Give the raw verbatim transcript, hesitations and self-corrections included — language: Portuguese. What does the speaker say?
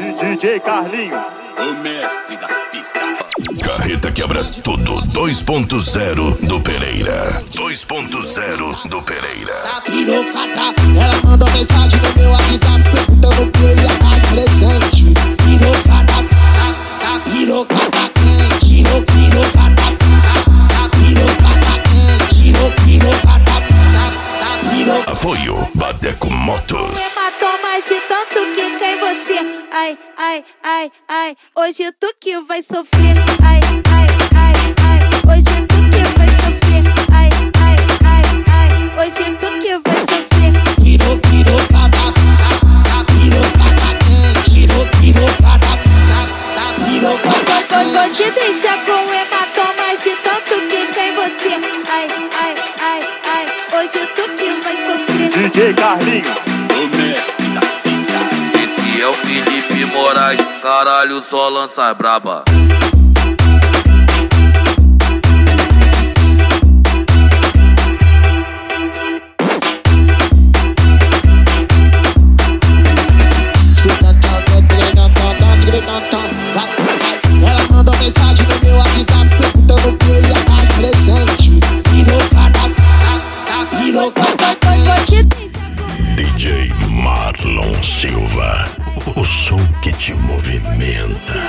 D J Carlinho, o mestre das pistas. Carreta quebra tudo dois ponto zero do Pereira. dois ponto zero do Pereira. Pirocada, ela mandou mensagem no meu WhatsApp perguntando que eu ia dar de presente. Pirocada, pirocada quente, pirocada, pirocada quente, pirocada, pirocada. Apoio Badeco Motos. Me matou mais de tanto que tem você. Ai, ai, ai, ai. Hoje tu que vai sofrer. Ai, ai, ai, ai. Hoje tu que vai sofrer. Ai, ai, ai, ai. Hoje tu que vai sofrer. Piro, pirocada, pirocada quente, pirocada, pirocada. Vou, vou te deixar com hematoma de tanto que tem você. Ai, ai, ai, ai. Hoje tu que vai sofrer. D J Carlinho, o mestre das pistas. Esse é o Felipe Moraes, caralho, só lança braba. Ela mandou mensagem no meu WhatsApp perguntando que eu ia dar de presente. Pirocada, pirocada. Vou te deixar com D J Marlon Silva. O som que te movimenta.